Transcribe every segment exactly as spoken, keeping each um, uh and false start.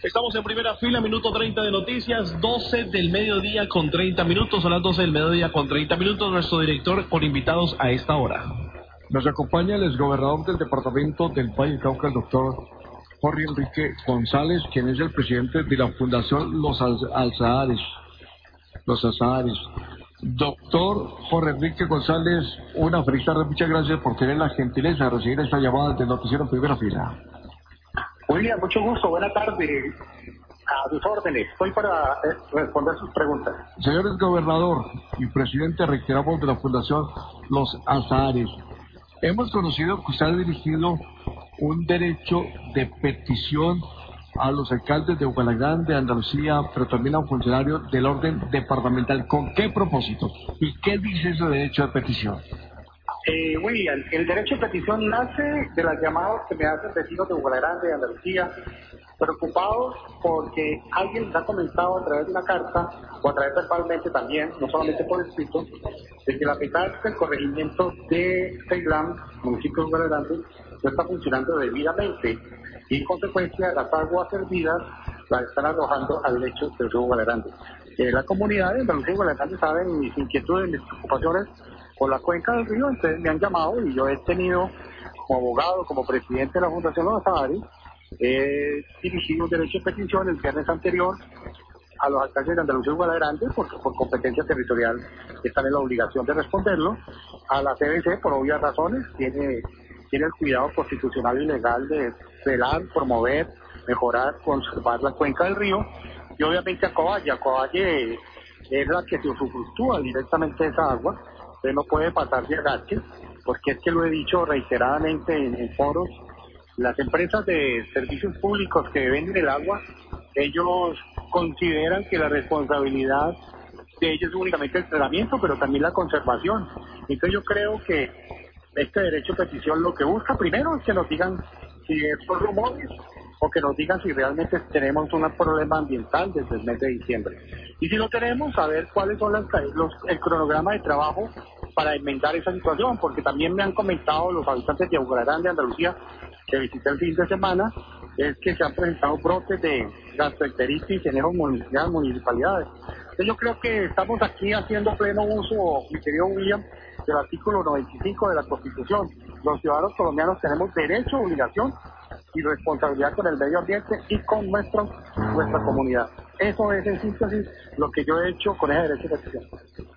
Estamos en primera fila, minuto treinta de noticias, doce del mediodía con treinta minutos, son las doce del mediodía con treinta minutos, nuestro director con invitados a esta hora. Nos acompaña el exgobernador del departamento del Valle del Cauca, el doctor Jorge Enrique González, quien es el presidente de la Fundación Los Alzahares. Los Alzahares. Doctor Jorge Enrique González, una feliz tarde, muchas gracias por tener la gentileza de recibir esta llamada del noticiero en primera fila. William, mucho gusto, buena tarde, a sus órdenes, estoy para eh, responder sus preguntas. Señor gobernador y presidente, reiteramos de la Fundación Los Alzahares, hemos conocido que usted ha dirigido un derecho de petición a los alcaldes de Bucaramanga, de Andalucía, pero también a un funcionario del orden departamental. ¿Con qué propósito? ¿Y qué dice ese derecho de petición? Eh, William, el derecho de petición nace de las llamadas que me hacen vecinos de Bucaramanga, de Andalucía, preocupados porque alguien les ha comentado a través de una carta o a través verbalmente también, no solamente por escrito, de que la mitad del corregimiento de Ceilán, municipio de Bucaramanga, no está funcionando debidamente y en consecuencia las aguas servidas las están arrojando al lecho del río Bucaramanga. Eh, la comunidad de Andalucía y Bucaramanga saben mis inquietudes, mis preocupaciones por la cuenca del río, entonces me han llamado y yo he tenido como abogado, como presidente de la Fundación Los Alzahares, he dirigido un derecho de petición el viernes anterior a los alcaldes de Andalucía y Bucaramanga porque por competencia territorial están en la obligación de responderlo, a la C B C por obvias razones, tiene, tiene el cuidado constitucional y legal de velar, promover, mejorar, conservar la cuenca del río, y obviamente a Covalle, a Covalle es la que se usufructúa directamente de esa agua. Usted no puede pasar de agache, porque es que lo he dicho reiteradamente en, en foros, las empresas de servicios públicos que venden el agua, ellos consideran que la responsabilidad de ellos es únicamente el tratamiento, pero también la conservación. Entonces yo creo que este derecho de petición lo que busca primero es que nos digan si son rumores o que nos digan si realmente tenemos un problema ambiental desde el mes de diciembre. Y si lo tenemos, saber cuáles son las, los, el cronograma de trabajo para enmendar esa situación, porque también me han comentado los habitantes de Bucaramanga, de Andalucía, que visité el fin de semana, es que se han presentado brotes de gastroenteritis en esas municipalidades. Entonces yo creo que estamos aquí haciendo pleno uso, mi querido William, del artículo noventa y cinco de la Constitución. Los ciudadanos colombianos tenemos derecho, obligación y responsabilidad con el medio ambiente y con nuestro, nuestra comunidad. Eso es en síntesis lo que yo he hecho con ese derecho de petición.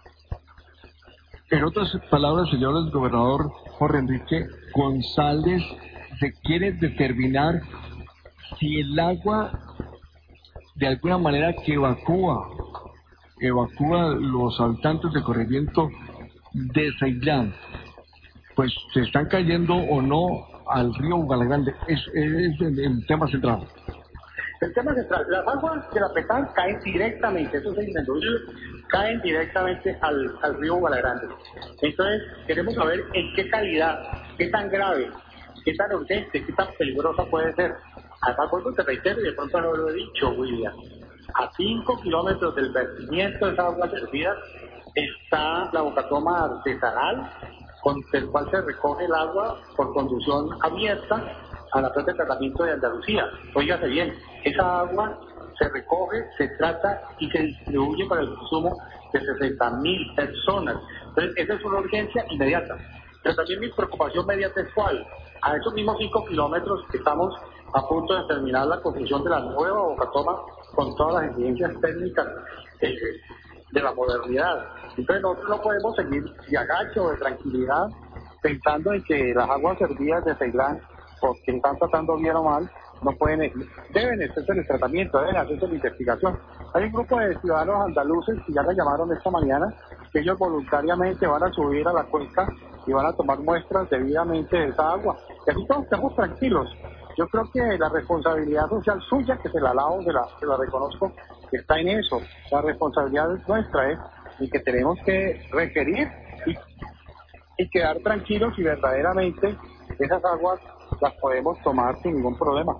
En otras palabras, señor gobernador Jorge Enrique González, se quiere determinar si el agua de alguna manera que evacúa, evacúa los habitantes del corregimiento de Ceilán, pues se están cayendo o no al río Bucaramanga. Es, es el, el tema central. El tema central, las aguas de la Petán caen directamente, eso es inmenso, caen directamente al, al río Bucaramanga. Entonces queremos saber en qué calidad, qué tan grave, qué tan urgente, qué tan peligrosa puede ser. Además, vuelvo te reitero, y de pronto no lo he dicho, William, a cinco kilómetros del vertimiento de esas aguas servidas está la bocatoma artesanal, con el cual se recoge el agua por conducción abierta a la planta de tratamiento de Andalucía. Óigase bien, esa agua se recoge, se trata y se distribuye para el consumo de sesenta mil personas. Entonces, esa es una urgencia inmediata. Pero también mi preocupación inmediata es cuál. A esos mismos cinco kilómetros estamos a punto de terminar la construcción de la nueva bocatoma con todas las exigencias técnicas eh, de la modernidad. Entonces nosotros no podemos seguir de agacho o de tranquilidad pensando en que las aguas servidas de Ceilán, porque están tratando bien o mal, no pueden, deben hacerse el tratamiento, deben hacerse la investigación. Hay un grupo de ciudadanos andaluces que ya me llamaron esta mañana, que ellos voluntariamente van a subir a la cuenca y van a tomar muestras debidamente de esa agua. Y así todos estamos tranquilos. Yo creo que la responsabilidad social suya, que se la alabo, se la, se la reconozco, está en eso. La responsabilidad es nuestra, ¿eh? Y que tenemos que requerir y, y quedar tranquilos y verdaderamente esas aguas las podemos tomar sin ningún problema.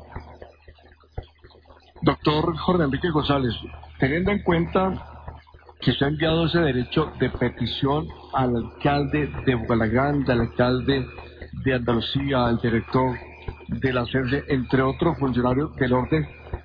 Doctor Jorge Enrique González, teniendo en cuenta que se ha enviado ese derecho de petición al alcalde de Bucaramanga, al alcalde de Andalucía, al director de la C E R C E, entre otros funcionarios del orden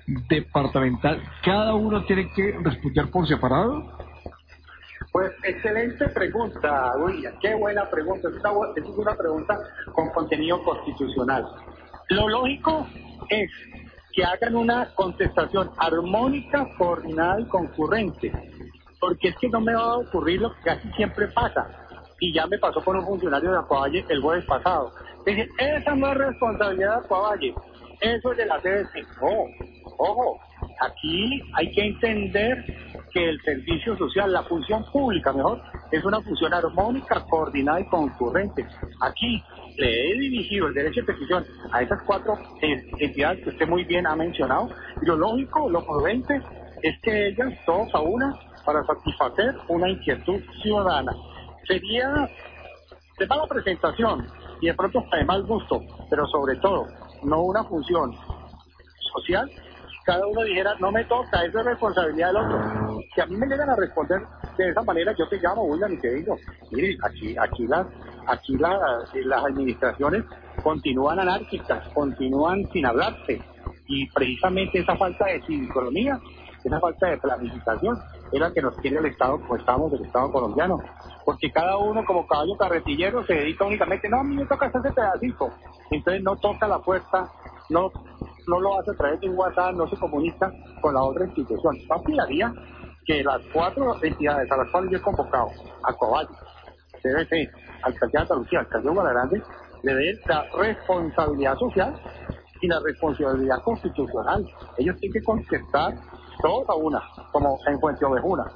departamental, ¿cada uno tiene que responder por separado? Pues excelente pregunta, William, qué buena pregunta. Esta es una pregunta con contenido constitucional. Lo lógico es que hagan una contestación armónica, coordinada y concurrente, porque es que no me va a ocurrir lo que casi siempre pasa, y ya me pasó con un funcionario de Acuavalle el jueves pasado. Dije, esa no es responsabilidad de Acuavalle, eso es de la C B C. No, ojo, aquí hay que entender que el servicio social, la función pública mejor, es una función armónica, coordinada y concurrente. Aquí le he dirigido el derecho de petición a esas cuatro entidades que usted muy bien ha mencionado, y lo lógico, lo prudente, es que ellas, todos a una, para satisfacer una inquietud ciudadana. Sería de mala presentación y de pronto de mal gusto, pero sobre todo, no una función social. Cada uno dijera, no me toca, eso es responsabilidad del otro. Si a mí me llegan a responder de esa manera, yo te llamo, William, y te digo, mire, aquí, aquí las, aquí la, las administraciones continúan anárquicas, continúan sin hablarse, y precisamente esa falta de civiconomía, esa falta de planificación, es la que nos tiene el Estado, como estamos del Estado colombiano, porque cada uno como caballo carretillero se dedica únicamente, no, a mí me toca hacer ese pedacito, entonces no toca la puerta, no no lo hace a través de un WhatsApp, no se comunica con la otra institución. Yo aspiraría que las cuatro entidades a las cuales yo he convocado, Acuavalle, C B C, Alcaldía de Andalucía, Alcaldía de Guadarrande, le den la responsabilidad social y la responsabilidad constitucional. Ellos tienen que contestar todos a una, como en Fuente Ovejuna.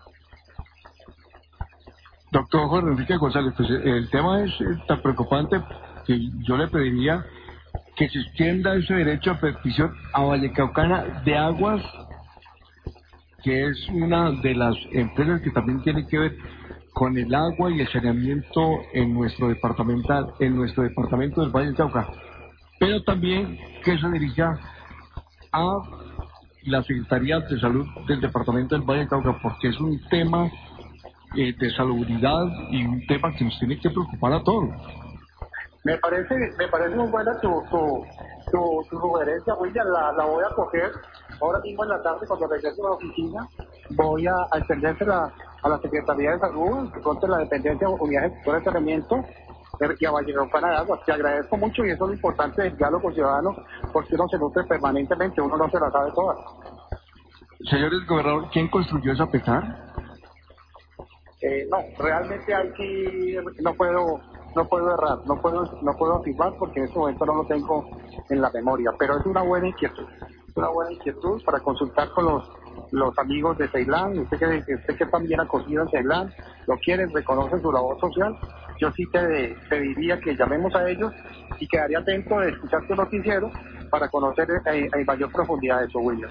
Doctor Jorge Enrique González, pues el tema es tan preocupante que yo le pediría que se extienda ese derecho a petición a Vallecaucana de Aguas, que es una de las empresas que también tiene que ver con el agua y el saneamiento en nuestro departamental, en nuestro departamento del Valle del Cauca, pero también que se dirija a la Secretaría de Salud del departamento del Valle del Cauca, porque es un tema eh, de salubridad y un tema que nos tiene que preocupar a todos. Me parece, me parece muy buena tu, tu, tu, tu sugerencia, William, la, la voy a coger ahora mismo en la tarde cuando regrese a la oficina, voy a, a extendérsela a la Secretaría de Salud, contra la dependencia Unidad Ejecutora de Saneamiento y a Vallecaucana de Aguas. Te agradezco mucho y eso es lo importante del diálogo ciudadano, porque uno se nutre permanentemente, uno no se la sabe todas. Señores gobernador, ¿quién construyó esa petar? Eh, no, realmente aquí no puedo no puedo errar, no puedo no puedo afirmar porque en este momento no lo tengo en la memoria, pero es una buena inquietud, es una buena inquietud para consultar con los los amigos de Ceilán. Usted que usted que también acogido en Ceilán, lo quieren, reconocen su labor social. Yo sí te, te diría que llamemos a ellos y quedaría atento de escuchar tu noticiero para conocer en, en mayor profundidad eso, William.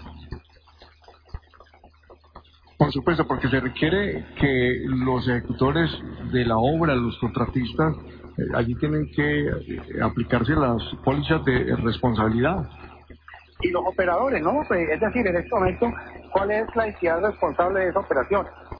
Por supuesto, porque se requiere que los ejecutores de la obra, los contratistas, eh, allí tienen que eh, aplicarse las pólizas de responsabilidad. Y los operadores, ¿no? Es decir, en este momento, ¿cuál es la entidad responsable de esa operación?